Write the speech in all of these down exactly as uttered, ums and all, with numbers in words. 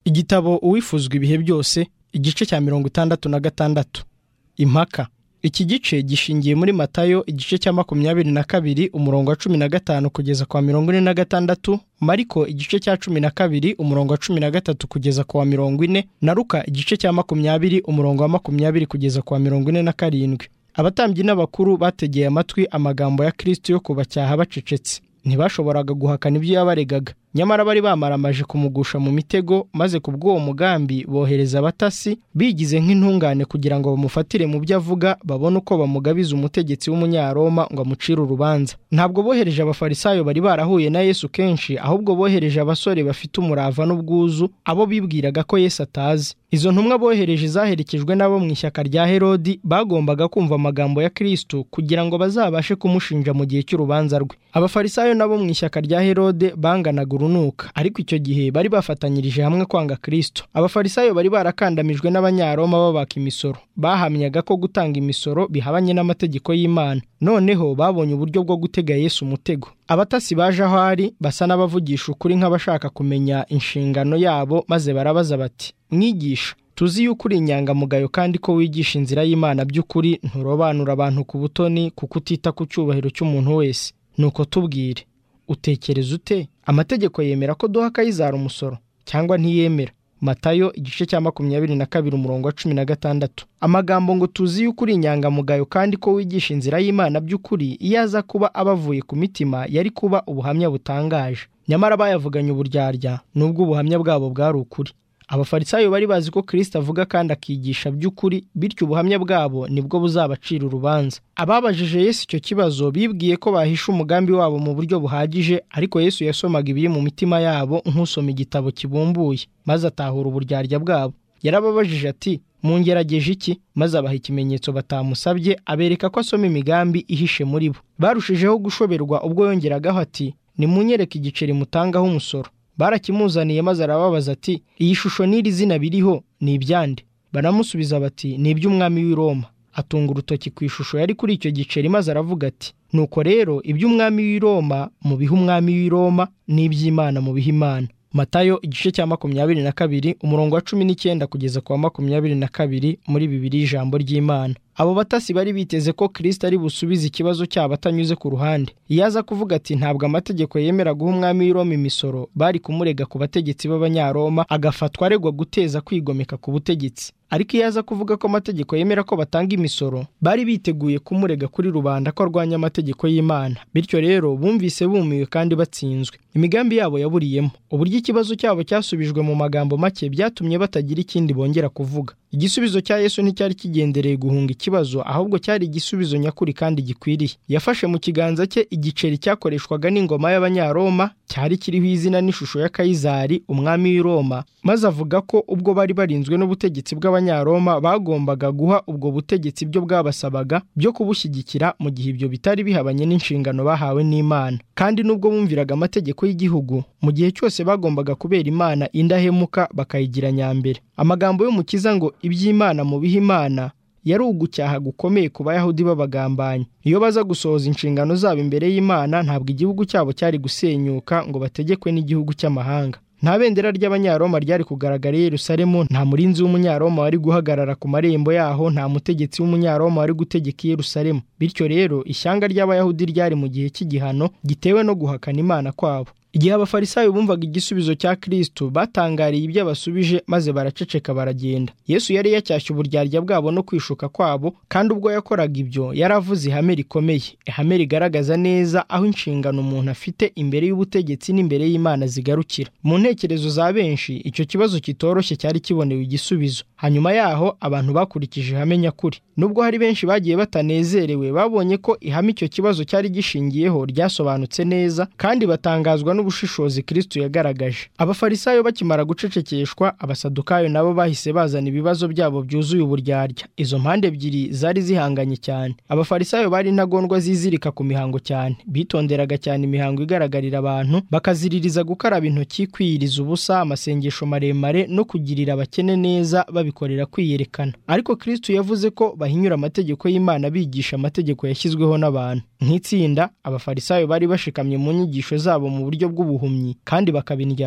Igitabo Uwifuzwa ibihe byose, igice cya mirongo itandatu na gatandatu. Impaka. Iki gice gishingiye muri Matayo igice cya makumyabiri na kabiri umurongo wa cumi na gatanu kugeza kwa mirongo ine na gatandatu, Mariko igice cya cumi na kabiri umurongo wa cumi na gatatu kugeza kwa mirongo ine, na Luka igice cya makumyabiri umurongo wa makumyabiri kugeza kwa mirongo ine na karindwi. Abatambyi n'abakuru bategeye amatwi amagambo ya Kristo yo kubacyaha bacecetse. Ntibashoboraga guhakana ibyo yabaregaga. Nyamara bari bamaramaje kumugusha mu mitego, maze kubw'uwo mugambi bohereza abatasi bigize nk'intungane kugira ngo bamufatire mu byo avuga, babone uko bamugabiza umutegetsi w'umunyaroma ngo amucire urubanza. Ntabwo bohereje abafarisayo bari barahuye na Yesu kenshi, ahubwo bohereje abasore bafite umurava n'ubwuzu, abo bibwiraga ko Yesu atazi. Izo ntumwa bohereje zaherekejwe n'abo mu ishyaka rya Herodi bagombaga kumva amagambo ya Kristo kugira ngo bazabashe kumushinja mu gihe cy'urubanza rwe. Abafarisayo nabo mu ishyaka rya Herode banganaga urunuka, ariko icyo gihe bari bafatanyirije hamwe kwanga Kristo. Abafarisayo bari barakandamijwe n'abanyaroma babaka imisoro. Bahamyaga ko gutanga imisoro bihabanye n'amategeko y'Imana. Noneho babonye uburyo bwo gutega Yesu umutego. Abatasi baje aho ari basa n'abavugisha ukuri nk'abashaka kumenya inshingano yabo, maze barabaza bati: "Mwigisha, tuzi yuko uri inyangamugayo kandi ko wigisha inzira y'Imana by'ukuri, nturobanura abantu ku butoni kuko utita ku cyubahiro cy'umuntu wese. Nuko tubwire, utekereza ute? Amategeko yemera ko duha Kayizari umusoro cyangwa ntiyemera?" Matayo igice cya makumyabiri na kabiri umurongo wa cumi na gatandatu. Amagambo ngo tuzi yuko uri inyangamugayo kandi ko wigisha inzira y'Imana by'ukuri, iyo aza kuba abavuye ku mitima yari kuba ubuhamya butangaje. Nyamara bayavuganye uburyarya, nubwo ubuhamya bwabo bwari ukuri. Abafarisayo bari bazi ko Kristo avuga kandi akigisha by'ukuri, bityo ubuhamya bwabo nibwo buzabacira urubanza. Ababajije Yesu icyo kibazo bibwiye ko bahisha umugambi wabo mu buryo buhagije, ariko Yesu yasomaga ibiri mu mitima yabo nk'usoma igitabo kibumbuye, maze atahura uburyarya bwabo. Yarababajije ati: "Mungerageje iki?" Maze abaha ikimenyetso batamusabye, abereka ko asoma imigambi ihishe muri bo. Barushijeho gushoberwa ubwo yongeragaho ati: "Nimunyereke igiceri mutangaho umusoro." Barakimuzaniye maze arababaza ati: "Iyi shusho n'iri zina biriho ni ibyande?" Baramusubiza bati: "Ni iby'umwami w'i Roma." Atunga urutoki ku ishusho yari kuri icyo giceri maze aravuga ati: "Nuko rero iby'umwami w'i Roma mubihe umwami w'i Roma, n'iby'Imana mubihe Imana." Matayo igice cya makumyabiri na kabiri umurongo wa cumi n'icyenda kugeza kwa makumyabiri na kabiri muri Bibiliya ijambo ry'Imana. Abo batasi bari biteze ko Kristo ari busubize ikibazo cyabo atanyuze ku ruhande. Iyo aza kuvuga ati ntabwo amategeko yemera guha umwami w'i Roma imisoro, bari kumurega ku bategetsi b'Abanyaroma, agafatwa aregwa guteza kwigomeka ku butegetsi. Ariko iyo aza kuvuga ko amategeko yemera ko batanga imisoro, bari biteguye kumurega kuri rubanda ko arwanya amategeko y'Imana. Bityo rero bumvise bumiwe kandi batsinzwe. Imigambi yabo yaburiyemo. Uburyo ikibazo cyabo cyasubijwe mu magambo make byatumye batagira ikindi bongera kuvuga. Igisubizo cya Yesu nticyari kigendereye guhunga ikibazo, ahubwo cyari igisubizo nyakuri kandi gikwiriye. Yafashe mu kiganza cye igiceri cyakoreshwaga n'ingoma y'Abanyaroma, cyari kiriho izina n'ishusho ya Kayizari umwami w'i Roma, maze avuga ko ubwo bari barinzwe n'ubutegetsi bw'Abanyaroma bagombaga guha ubwo butegetsi byo bwabasabaga byo kubushyigikira mu gihe ibyo bitari bihabanye n'inshingano bahawe n'Imana. Kandi nubwo bumviraga amategeko y'igihugu, mu gihe cyose bagombaga kubera Imana indahemuka bakayigira nyambere. Amagambo y'Umukiza ngo iby'Imana mubihe Imana yari ugucyaha gukomeye ku Bayahudi b'abagambanyi. Iyo baza gusohoza inshingano zabo imbere y'Imana, ntabwo igihugu cyabo cyari gusenyuka ngo bategekwe n'igihugu cy'amahanga. Nta bendera ry'Abanyaroma ryari kugaragara i Yerusalemu, nta murinzi w'Umunyaroma wari guhagarara ku marembo yaho, nta mutegetsi w'Umunyaroma wari gutegeka i Yerusalemu. Bityo rero ishyanga ry'Abayahudi ryari mu gihe cy'igihano gitewe no guhakana Imana kwabo. Igihe abafarisayo bumvaga igisubizo cya Kristo, batangariye ibyo abasubije maze baraceceka baragenda. Yesu yari yacyashye uburyarya bwabo no kwishuka kwabo, kandi ubwo yakoraga ibyo yaravuze ihame rikomeye, ihame rigaragaza neza aho inshingano umuntu afite imbere y'ubutegetsi n'imbere y'Imana zigarukira. Mu ntekerezo za benshi icyo kibazo kitoroshye cyari kibonewe igisubizo. Hanyuma yaho abantu bakurikije ihame nyakuri. Nubwo hari benshi bagiye batanezerewe, babonye ko ihame icyo kibazo cyari gishingiyeho ryasobanutse neza, kandi batangazwa n'ubushishozi Kristo yagaragaje. Abafarisayo bakimara gucecekeshwa, abasadukayo nabo bahise bazana ibibazo byabo byuzuye uburyarya. Izo mpande ebyiri zari zihanganye cyane. Abafarisayo bari intagondwa zizirika ku mihango cyane, bitonderaga cyane imihango igaragarira abantu, bakaziririza gukaraba intoki, kwiyiriza ubusa, amasengesho maremare no kugirira abakene neza babikorera kwiyerekana. Ariko Kristo yavuze ko bahinyura amategeko y'Imana bigisha amategeko yashyizweho n'abantu. Nk'itsinda, abafarisayo bari bashikamye mu nyigisho zabo mu buryo bw'ubuhumyi kandi bakabindyarya.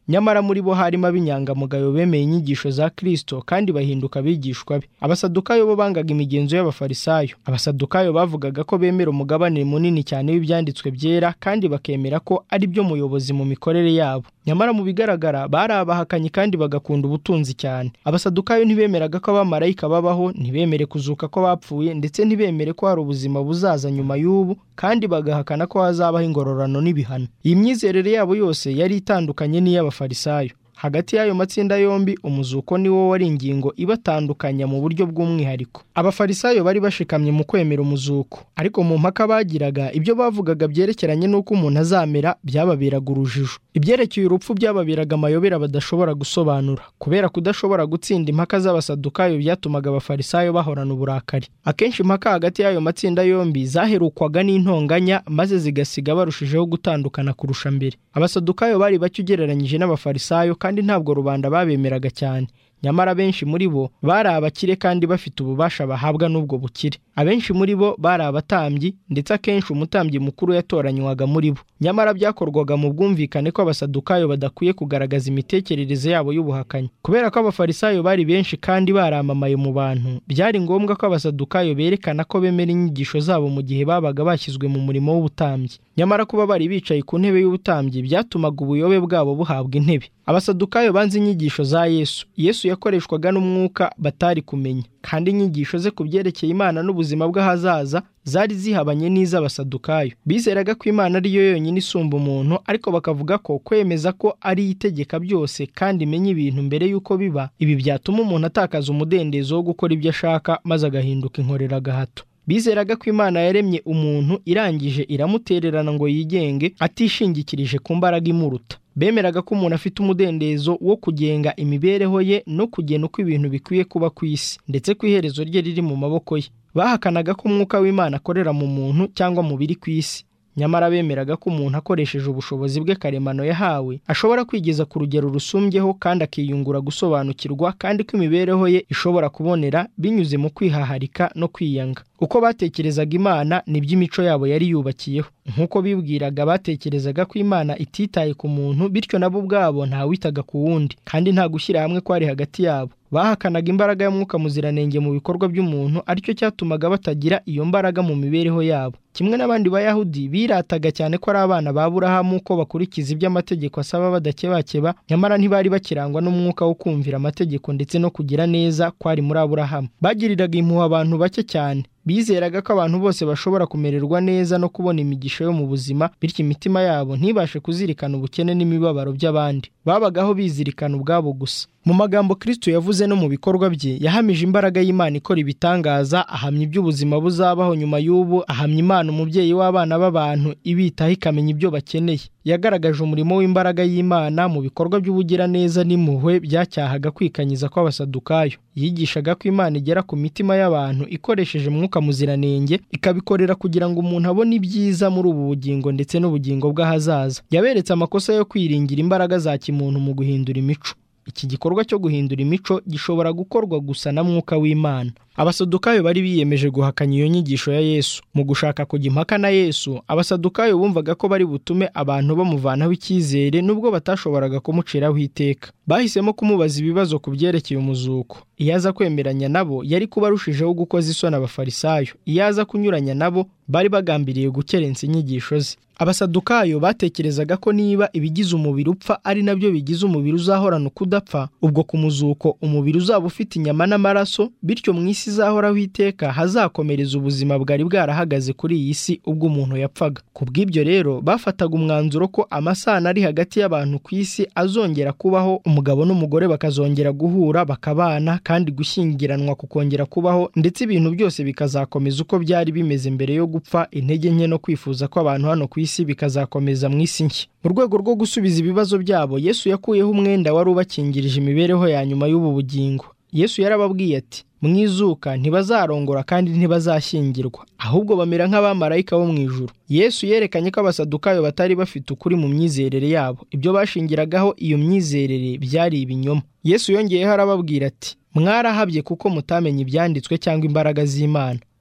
nyamara muri bo harimo ab'inyangamugayo bemeye inyigisho za Kristo kandi bahinduka abigishwa be. Abasadukayo bo bangaga imigenzo y'abafarisayo. Abasadukayo bavugaga ko bemera umugabane munini cyane w'ibyanditswe byera kandi bakemera ko ari byo muyobozi mu mikorere yabo. Nyamara mu bigaragara bari abahakanyi kandi bagakunda ubutunzi cyane. Abasadukayo ntibemeraga ko abamarayika babaho, ntibemere kuzuka ko bapfuye, ndetse ntibemere ko hari ubuzima buzaza nyuma y'ubu, kandi bagahakana ko hazabaho ingororano n'ibihano. Iyi myizerere yabo yose yari itandukanye n'iy'abafarisayo. Hagati y'ayo matsinda yombi umuzuko ni wo wari ingingo ibatandukanya mu buryo bw'umwihariko. Abafarisayo bari bashikamye mu kwemera umuzuko, ariko mu mpaka bagiraga ibyo bavugaga byerekeranye n'uko umuntu azamera byababeraga urujijo. Ibyerekeye urupfu byababeraga amayobera badashobora gusobanura. Kubera kudashobora gutsinda impaka z'abasadukayo byatumaga abafarisayo bahorana uburakari. Akenshi impaka hagati y'ayo matsinda yombi zaherukwaga n'intonganya maze zigasiga barushijeho gutandukana kurusha mbere. Abasadukayo bari bake ugereranyije n'abafarisayo kandi ntabwo rubanda babemeraga cyane. Nyamara benshi muri bo bari abakire kandi bafite ububasha bahabwa n'ubwo bukire. Abenshi muri bo bari abatambyi, ndetse akenshi umutambyi mukuru yatoranywaga muri bo. Nyamara byakorwaga mu bwumvikane ko abasadukayo badakwiye kugaragaza imitekerereze yabo y'ubuhakanyi. Kubera ko abafarisayo bari benshi kandi baramamaye mu bantu, byari ngombwa ko abasadukayo berekana ko bemera inyigisho zabo mu gihe babaga bashyizwe mu murimo w'ubutambyi. Nyamara kuba bari bicaye ku ntebe y'ubutambyi byatumaga ubuyobe bwabo buhabwa intebe. Abasadukayo banze inyigisho za Yesu. Yesu yakoreshwaga n'umwuka batari kumenya, kandi inyigisho ze ku byerekeye Imana n'ubuzima bw'ahazaza zari zihabanye n'iz'abasadukayo. Bizeraga ko Imana ari yo yonyine isumba umuntu, ariko bakavuga ko kwemeza ko ari itegeka byose kandi imenya ibintu mbere y'uko biba, ibi byatuma umuntu atakaza umudendezo wo gukora ibyo ashaka maze agahinduka inkorera gahato. Bizeraga ko Imana yaremye umuntu irangije iramutererana ngo yigenge atishingikirije ku mbaraga imuruta. Bemeraga ko umuntu afite umudendezo wo kugenga imibereho ye no kugena uko ibintu bikwiye kuba ku isi, ndetse ko iherezo rye riri mu maboko ye. Bahakanaga ko umwuka w'Imana akorera mu muntu cyangwa mu biri ku isi. Nyamara bemeraga ko umuntu akoresheje ubushobozi bwe karemano yahawe ashobora kwigeza ku rugero rusumbyeho kandi akiyungura gusobanukirwa, kandi ko imibereho ye ishobora kubonera binyuze mu kwihaharika no kwiyanga. Uko batekerezaga Imana n'iby'imico yabo yari yubakiyeho. Nk'uko bibwiraga batekerezaga ko Imana ititaye ku muntu, bityo nabo ubwabo nta witaga ku wundi, kandi nta gushyira hamwe kwari hagati yabo. Bahakanaga imbaraga y'Umwuka Muziranenge mu bikorwa by'umuntu, aricyo cyatumaga batagira iyo mbaraga mu mibereho yabo. Kimwe n'abandi Bayahudi birataga cyane ko ari abana ba Aburahamu, ko bakurikiza iby'amategeko asaba badakebakeba, nyamara ntibari bakirangwa n'umwuka wo kumvira amategeko ndetse no kugira neza kwari muri Aburahamu. Bagiriraga impuhwe abantu bake cyane. Bizeraga ko abantu bose bashobora kumererwa neza no kubona imigisha yo mu buzima, bityo imitima yabo ntibashe kuzirikana ubukene n'imibabaro by'abandi. Babagaho bizirikana ubwabo gusa. Mu magambo Kristo yavuze no mu bikorwa bye, yahamije imbaraga y'Imana ikora ibitangaza, ahamya iby'ubuzima buzabaho nyuma y'ubu, ahamya Imana umubyeyi w'abana b'abantu ibitaho ikamenya ibyo bakeneye. Yagaragaje umurimo w'imbaraga y'Imana mu bikorwa by'ubugiraneza n'impuhwe byacyahaga kwikanyiza kw'abasadukayo. Yigishaga ko Imana igera ku mitima y'abantu ikoresheje Mwuka Muziranenge, ikabikorera kugira ngo umuntu abone ibyiza muri ubu bugingo ndetse n'ubugingo bw'ahazaza. Yaberetse amakosa yo kwiringira imbaraga za kimuntu mu guhindura imico. Iki gikorwa cyo guhindura imico gishobora gukorwa gusa na Mwuka w'Imana. Abasadukayo bari biyemeje guhakanya iyo nyigisho ya Yesu. Mu gushaka kujya impaka na Yesu, abasadukayo bumvaga ko bari butume abantu bamuvanaho icyizere nubwo batashoboraga kumuciraho iteka. Bahisemo kumubaza ibibazo ku byerekeye umuzuko. Iyo aza kwemeranya nabo, yari kuba arushijeho gukoza isoni abafarisayo. Iyo aza kunyuranya nabo, bari bagambiriye gukerensa inyigisho ze. Abasadukayo batekerezaga ko niba ibigize umubiri upfa ari nabyo bigize umubiri uzahorana ukudapfa, ubwo ku muzuko umubiri uzaba ufite inyama n'amaraso, bityo mu isi izahoraho iteka hazakomereza ubuzima bwari bwarahagaze kuri iyi si ubwo umuntu yapfaga. Ku bw'ibyo rero bafataga umwanzuro ko amasano ari hagati y'abantu ku isi azongera kubaho, umugabo n'umugore bakazongera guhura bakabana, kandi gushyingiranwa kukongera kubaho, ndetse ibintu byose bikazakomeza uko byari bimeze mbere yo gupfa. Intege nke no kwifuza ko abantu hano ku isi bikazakomeza mu isi nshya. Mu rwego rwo gusubiza ibibazo byabo, Yesu yakuyeho umwenda wari ubakingirije imibereho ya nyuma y'ubu bugingo. Yesu yarababwiye ati, mwizuka ntibazarongora kandi ntibazashyingirwa, ahubwo bamera nk'abamarayika bo mu ijuru. Yesu yerekanye ko abasadukayo batari bafite ukuri mu myizerere yabo. Ibyo bashingiragaho iyo myizerere byari ibinyoma. Yesu yongeyeho arababwira ati, mwarahabye kuko mutamenye ibyanditswe cyangwa imbaraga z'Imana.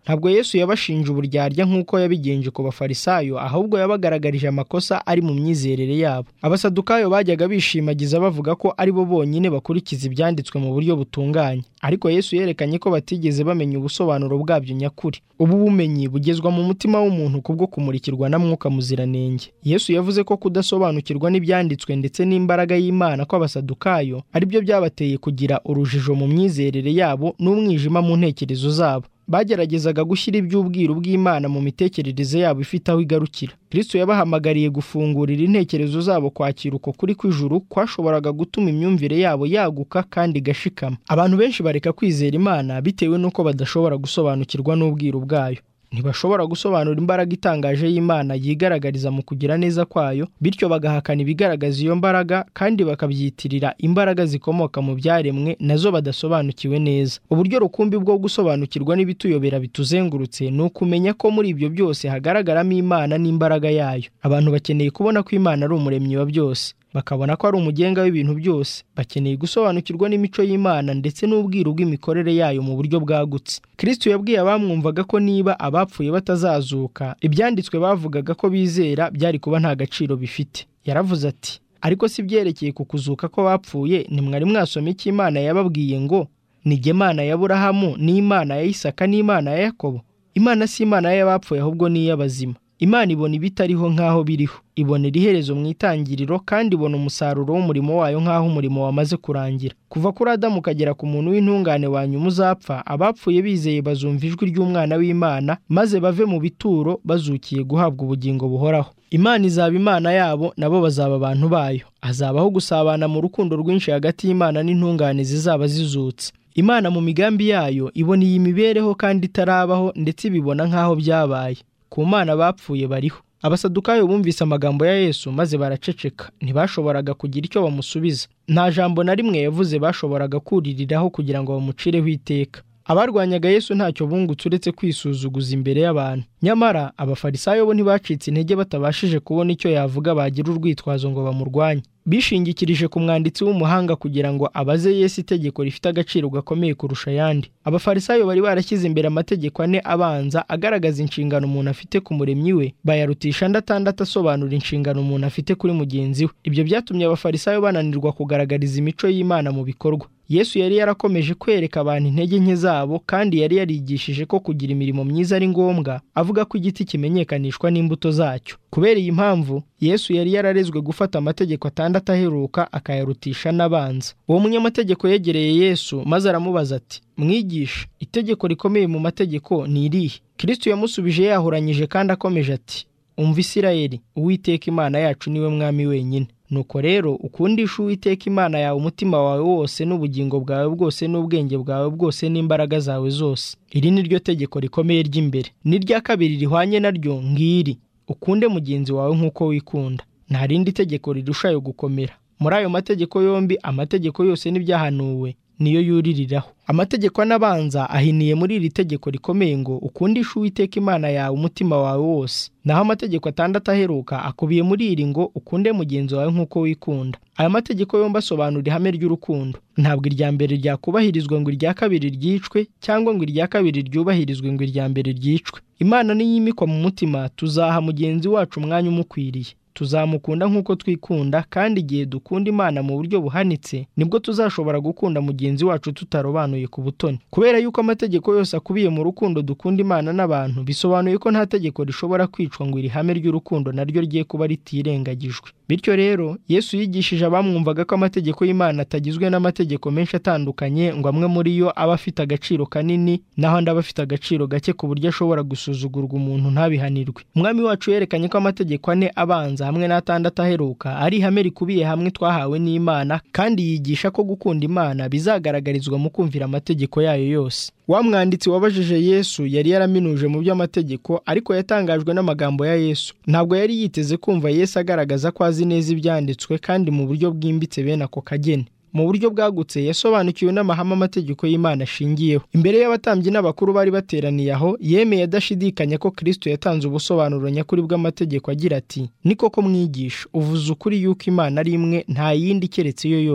Ntabwo Yesu yabashinje uburyarya nk'uko yabigenje ku bafarisayo, ahubwo yabagaragarije amakosa ari mu myizerere yabo. Abasadukayo bajyaga bishimagiza bavuga ko ari bo bonyine bakurikiza ibyanditswe mu buryo butunganye, ariko Yesu yerekanye ko batigeze bamenya ubusobanuro bwabyo nyakuri. Ubu bumenyi bugezwa mu mutima w'umuntu kubwo kumurikirwa na Mwuka Muziranenge. Yesu yavuze ko kudasobanukirwa n'ibyanditswe ndetse n'imbaraga y'Imana kw'abasadukayo ari byo byabateye kugira urujijo mu myizerere yabo n'umwijima mu ntekerezo zabo. Bageragezaga gushyira iby'ubwiru bw'Imana mu mitekerereze yabo ifite aho igarukira. Kristo yabahamagariye gufungurira intekerezo zabo kwakira uko kuri kw'ijuru kwashoboraga gutuma imyumvire yabo yaguka kandi igashikama. Abantu benshi bareka kwizera Imana bitewe n'uko badashobora gusobanukirwa n'ubwiru bwayo. Ntibashobora gusobanura imbaraga itangaje y'Imana yigaragariza mu kugira neza kwayo, bityo bagahakana ibigaragaza iyo mbaraga kandi bakabyitirira imbaraga zikomoka mu byaremwe nazo badasobanukiwe neza. Uburyo rukumbi bwo gusobanukirwa n'ibituyobera bituzengurutse ni ukumenya ko muri ibyo byose hagaragaramo Imana n'imbaraga yayo. Abantu bakeneye kubona ko Imana ari umuremyi wa byose, bakabona ko ari umugenga w'ibintu byose. Bakeneye gusobanukirwa n'imico y'Imana ndetse n'ubwiru bw'imikorere yayo mu buryo bwagutse. Kristo yabwiye abamwumvaga ko niba abapfuye batazazuka, ibyanditswe bavugaga ko bizera byari kuba nta gaciro bifite. Yaravuze ati, ariko si byerekeye ku kuzuka ko bapfuye, nimwari mwasoma iki Imana yababwiye ngo ni jye Mana ya Aburahamu n'Imana ya Isaka n'Imana ya Yakobo? Imana si Imana y'abapfuye ahubwo ni iy'abazima. Imana ibona ibitariho nk'aho biriho, ibonera iherezo mu itangiriro kandi ibona umusaruro w'umurimo wayo nk'aho umurimo wamaze kurangira. Kuva kuri Adamu ukagera ku muntu w'intungane wa nyuma uzapfa, abapfuye bizeye bazumva ijwi ry'Umwana w'Imana maze bave mu bituro bazukiye guhabwa ubugingo buhoraho. Imana izaba Imana yabo, nabo bazaba abantu bayo. Hazabaho gusabana mu rukundo rwinshi hagati y'Imana n'intungane zizaba zizutse. Imana mu migambi yayo ibona iyi mibereho kandi itarabaho ndetse ibibona nk'aho byabaye. Ku Mana bapfuye bariho. Abasadukayo bumvise amagambo ya Yesu maze baraceceka, ntibashoboraga kugira icyo bamusubiza. Nta jambo na rimwe yavuze bashoboraga kuririraho kugira ngo bamucireho iteka. Abarwanyaga Yesu ntacyo bungutse uretse kwisuzuguza imbere y'abantu. Nyamara abafarisayo bo ntibacitse intege batabashije kubona icyo yavuga bagira urwitwazo ngo bamurwanye. Bishingikirije ku mwanditsi w'umuhanga kugira ngo abaze Yesu itegeko rifite agaciro gakomeye kurusha ayandi. Abafarisayo bari barashyize imbere amategeko ane abanza agaragaza inshingano umuntu afite ku muremyi we, bayarutisha andi atandatu asobanura inshingano umuntu afite kuri mugenzi we. Ibyo byatumye abafarisayo bananirwa kugaragariza imico y'Imana mu bikorwa. Yesu yari yarakomeje kwereka abantu intege nke zabo kandi yari yarigishije ko kugira imirimo myiza ari ngombwa, avuga ko igiti kimenyekanishwa n'imbuto zacyo. Kubera iyi mpamvu, Yesu yari yararezwe gufata amategeko atandatu aheruka akayarutisha n'abanza. Uwo munyamategeko yegereye Yesu maze aramubaza ati, Mwigisha, itegeko rikomeye mu mategeko ni irihe? Kristo yamusubije yahuranyije kandi akomeje ati, Umva Isirayeli, Uwiteka Imana yacu niwe mwami wenyine. Nuko rero ukundisha Uwiteka Imana yawe umutima wawe wose n'ubugingo bwawe bwose n'ubwenge bwawe bwose n'imbaraga zawe zose. Iri ni ryo tegeko rikomeye ry'imbere. N'irya kabiri rihwanye naryo ngiri, ukunde mugenzi wawe nk'uko wikunda. Nta rindi tegeko rirushayo gukomera. Muri ayo mategeko yombi, amategeko yose n'ibyahanuwe niyo yuririraho. Amategeko anabanza ahiniye muri iri tegeko rikomeye ngo ukundisha Uwiteka Imana yawe umutima wawe wose. Naho amategeko atandatu aheruka akubiye muri iri ngo ukunde mugenzi wawe nk'uko wikunda. Aya mategeko yombi asobanura ihame ry'urukundo. Ntabwo irya mbere ryakubahirizwa ngo irya kabiri ryicwe, cyangwa ngo irya kabiri ryubahirizwe ngo irya mbere ryicwe. Imana niyimikwa mu mutima, tuzaha mugenzi wacu umwanya umukwiriye. Tuzamukunda nk'uko twikunda, kandi igihe dukunda Imana mu buryo buhanitse nibwo tuzashobora gukunda mugenzi wacu tutarobanuye ku butoni. Kubera yuko amategeko yose akubiye mu rukundo dukunda Imana n'abantu, bisobanuye ko nta tegeko rishobora kwicwa ngo iri hame ry'urukundo naryo rye kuba ritirengagijwe. Bityo rero Yesu yigishije abamwumvaga ko amategeko y'Imana atagizwe n'amategeko menshi atandukanye ngo amwe muri yo aba afite agaciro kanini naho andi aba afite agaciro gake ku buryo ashobora gusuzugurwa umuntu ntabihanirwe. Umwami wacu yerekanye ko amategeko ane abanza hamwe n'atandatu aheruka ari ihame rikubiye hamwe twahawe n'Imana, kandi yigisha ko gukunda Imana bizagaragarizwa mu kumvira amategeko yayo yose. Wa mwanditsi wabajije Yesu yari yaraminuje mu by'amategeko, ariko yatangajwe n'amagambo ya Yesu. Ntabwo yari yiteze kumva Yesu agaragaza ko azi neza ibyanditswe kandi mu buryo bwimbitse bene ako kageni. Mu buryo bwagutse yasobanukiwe n'amahame amategeko y'Imana ashingiyeho. Imbere y'abatambyi n'abakuru bari bateraniye aho, yemeye adashidikanya ko Kristo yatanze ubusobanuro nyakuri bw'amategeko agira ati, ni koko Mwigisha, uvuze ukuri yuko Imana ari imwe, nta yindi keretse yo yonyine.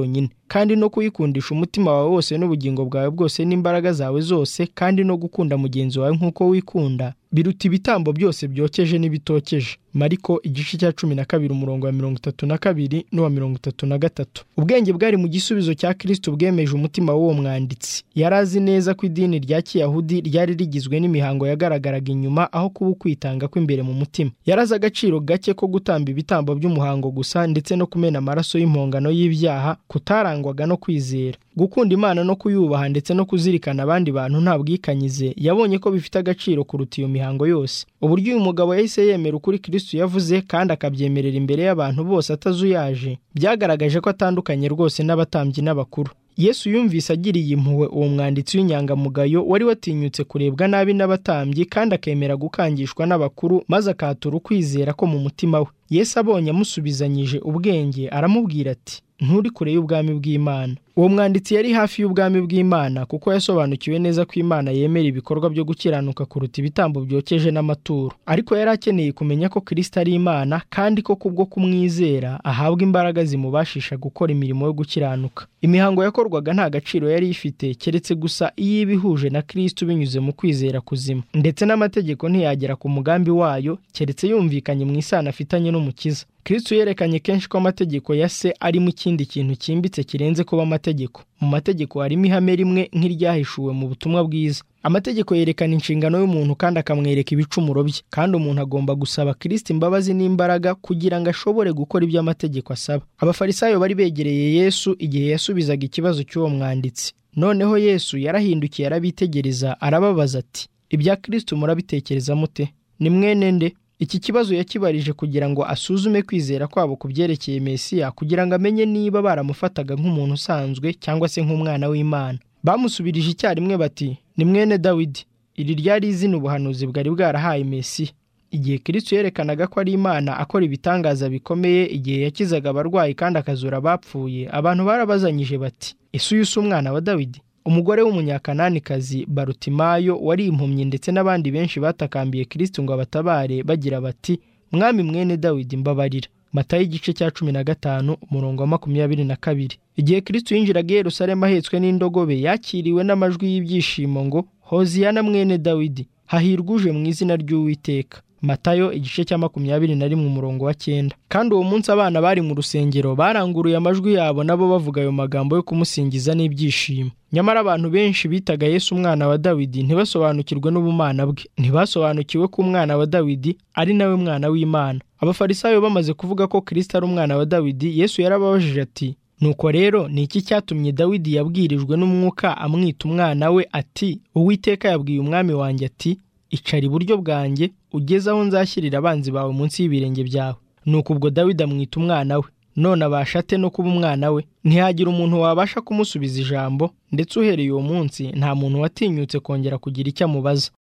kandi no kuyikundisha umutima wawe wose n'ubugingo bwawe bwose n'imbaraga zawe zose, kandi no gukunda mugenzi wawe nk'uko wikunda, biruta ibitambo byose byokeje n'ibitokeje. Mariko igice cya cumi na kabiri umurongo wa mirongo itatu na kabiri n'uwa mirongo itatu na gatatu. Ubwenge bwari mu gisubizo cya Kristo bwemeje umutima w'uwo mwanditsi. Yari azi neza ko idini rya Kiyahudi ryari rigizwe n'imihango yagaragaraga inyuma aho kuba ukwitanga kw'imbere mu mutima. Yari azi agaciro gake ko gutamba ibitambo by'umuhango gusa ndetse no kumena amaraso y'impongano y'ibyaha kutarangwaga no kwizera. Gukunda Imana no kuyubaha ndetse no kuzirikana abandi bantu nta bwikanyize, yabonye ko bifite agaciro kuruta iyo mihango yose. Uburyo uyu mugabo yahise yemera ukuri Kristo yavuze kandi akabyemerera imbere y'abantu bose atazuyaje, byagaragaje ko atandukanye rwose n'abatambyi n'abakuru. Yesu yumvise agiriye impuhwe uwo mwanditsi w'inyangamugayo wari watinyutse kurebwa nabi n'abatambyi kandi akemera gukangishwa n'abakuru, maze akatura ukwizera ko mu mutima we. Yesu abonye amusubizanyije ubwenge aramubwira ati, nturi kure y'ubwami bw'Imana. Uwo mwanditsi yari hafi y'ubwami bw'Imana kuko yasobanukiwe neza ko Imana yemera ibikorwa byo gukiranuka kuruta ibitambo byokeje n'amaturo. Ariko yari akeneye kumenya ko Kristo ari Imana kandi ko kubwo kumwizera ahabwa imbaraga zimubashisha gukora imirimo yo gukiranuka. Imihango yakorwaga nta gaciro yari ifite keretse gusa iyo ibihuje na Kristo binyuze mu kwizera kuzima. Ndetse n'amategeko ntiyagera ku mugambi wayo keretse yumvikanye mu isano afitanye n'Umukiza. Kristo yerekanye kenshi ko amategeko ya se arimo ikindi kintu cyimbitse kirenze kuba amategeko. Mu mategeko harimo ihame rimwe nk'iryahishuwe mu butumwa bwiza. Amategeko yerekana inshingano y'umuntu kandi akamwereka ibicumuro bye, kandi umuntu agomba gusaba Kristo imbabazi n'imbaraga kugira ngo ashobore gukora ibyo amategeko asaba. Abafarisayo bari begereye Yesu igihe yasubizaga ikibazo cy'uwo mwanditsi. Noneho Yesu yarahindukiye arabitegereza arababaza ati, ibya Kristo murabitekereza mute? Ni mwene nde? Iki kibazo yakibarije kugira ngo asuzume kwizera kwabo ku byerekeye Mesiya, kugira ngo amenye niba baramufataga nk'umuntu usanzwe cyangwa se nk'umwana w'Imana. Bamusubirije icyarimwe bati, ni mwene Dawidi. Iri ryari izina ubuhanuzi bwari bwarahaye Mesiya. Igihe Kristo yerekanaga ko ari Imana akora ibitangaza bikomeye, igihe yakizaga abarwayi kandi akazura abapfuye, abantu barabazanyije bati, ese uyu si umwana wa Dawidi? Umugore w'umunyakananikazi Barutimayo wari impumyi ndetse n'abandi benshi batakambiye Kristo ngo abatabare bagira bati, mwami mwene Dawidi mbabarira. Matayo igice cya cumi na gatanu umurongo wa makumyabiri na kabiri. Igihe Kristo yinjiraga i Yerusalemu ahetswe n'indogobe, yakiriwe n'amajwi y'ibyishimo ngo, Hoziyana mwene Dawidi, hahirwa uje mu izina ry'Uwiteka. Matayo igice cya makumyabiri na rimwe umurongo wa cyenda. Kandi uwo munsi abana bari mu rusengero baranguruye amajwi yabo nabo bavuga ayo magambo yo kumusingiza n'ibyishimo. Nyamara abantu benshi bitaga Yesu umwana wa Dawidi ntibasobanukirwe n'ubumana bwe, ntibasobanukiwe ko umwana wa Dawidi ari nawe mwana w'Imana. Abafarisayo bamaze kuvuga ko Kristo ari umwana wa Dawidi, Yesu yarababajije ati, nuko rero ni iki cyatumye Dawidi yabwirijwe n'umwuka amwita umwana we ati, Uwiteka yabwiye umwami wanjye ati, icara iburyo bwanjye ugeze aho nzashyirira abanzi bawe munsi y'ibirenge byawe. Nuko ubwo Dawidi amwita umwana we. None abasha ate no kuba umwana we? Ntihagira umuntu wabasha kumusubiza ijambo, ndetse uhereye uwo munsi nta muntu watinyutse kongera kugira icyo amubaza.